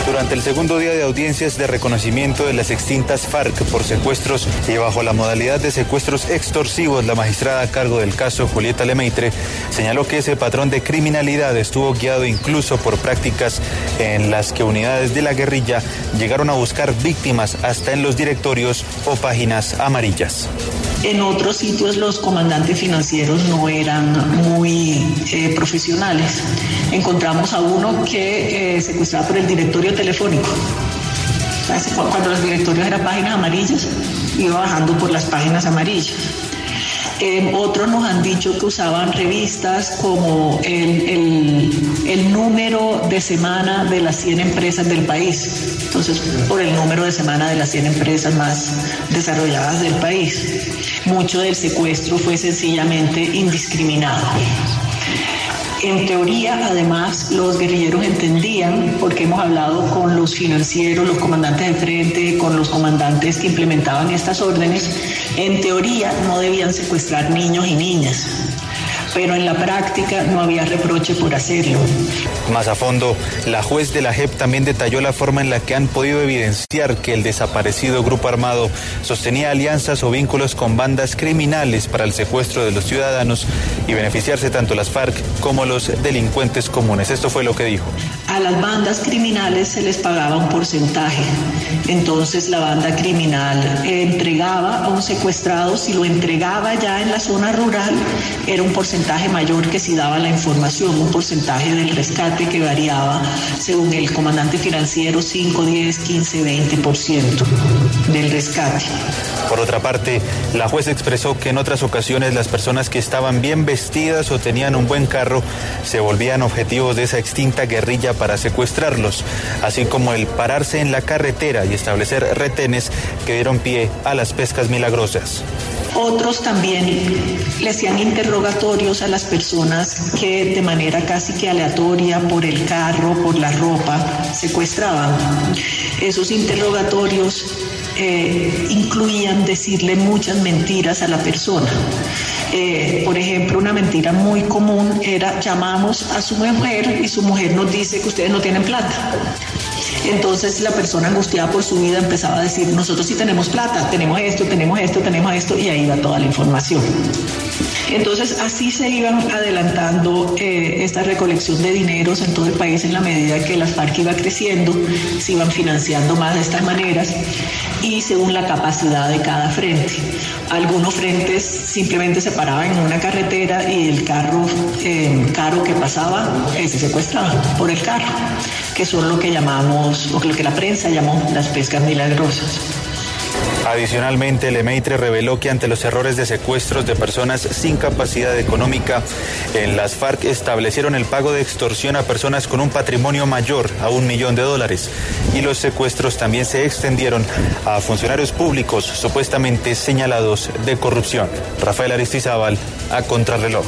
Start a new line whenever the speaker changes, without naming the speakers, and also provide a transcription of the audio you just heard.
Durante el segundo día de audiencias de reconocimiento de las extintas FARC por secuestros y bajo la modalidad de secuestros extorsivos, la magistrada a cargo del caso, Julieta Lemaitre, señaló que ese patrón de criminalidad estuvo guiado incluso por prácticas en las que unidades de la guerrilla llegaron a buscar víctimas hasta en los directorios o páginas amarillas.
En otros sitios los comandantes financieros no eran muy profesionales. Encontramos a uno que secuestraba por el directorio telefónico. Cuando los directorios eran páginas amarillas, iba bajando por las páginas amarillas. Otros nos han dicho que usaban revistas como el número de semana de las 100 empresas del país. Entonces, por el número de semana de las 100 empresas más desarrolladas del país. Mucho del secuestro fue sencillamente indiscriminado. En teoría, además, los guerrilleros entendían, porque hemos hablado con los financieros, los comandantes de frente, con los comandantes que implementaban estas órdenes, en teoría no debían secuestrar niños y niñas, pero en la práctica no había reproche por hacerlo.
Más a fondo, la juez de la JEP también detalló la forma en la que han podido evidenciar que el desaparecido grupo armado sostenía alianzas o vínculos con bandas criminales para el secuestro de los ciudadanos y beneficiarse tanto las FARC como los delincuentes comunes. Esto fue lo que dijo.
A las bandas criminales se les pagaba un porcentaje. Entonces la banda criminal entregaba a un secuestrado, si lo entregaba ya en la zona rural, era un porcentaje mayor que si daba la información, un porcentaje del rescate que variaba según el comandante financiero 5, 10, 15, 20% del rescate.
Por otra parte, la juez expresó que en otras ocasiones las personas que estaban bien vestidas o tenían un buen carro se volvían objetivos de esa extinta guerrilla para secuestrarlos, así como el pararse en la carretera y establecer retenes que dieron pie a las pescas milagrosas.
Otros también le hacían interrogatorios a las personas que de manera casi que aleatoria, por el carro, por la ropa, secuestraban. Esos interrogatorios incluían decirle muchas mentiras a la persona. Por ejemplo, una mentira muy común era: llamamos a su mujer y su mujer nos dice que ustedes no tienen plata. Entonces la persona angustiada por su vida empezaba a decir: nosotros sí tenemos plata, tenemos esto, tenemos esto, tenemos esto, y ahí va toda la información. Entonces así se iban adelantando esta recolección de dineros en todo el país en la medida que las FARC iba creciendo, se iban financiando más de estas maneras y según la capacidad de cada frente. Algunos frentes simplemente se paraban en una carretera y el carro caro que pasaba, se secuestraba por el carro, que son lo que llamamos, o lo que la prensa llamó las pescas milagrosas.
Adicionalmente, Lemaitre reveló que ante los errores de secuestros de personas sin capacidad económica, en las FARC establecieron el pago de extorsión a personas con un patrimonio mayor a $1 millón y los secuestros también se extendieron a funcionarios públicos supuestamente señalados de corrupción. Rafael Aristizábal, a Contrarreloj.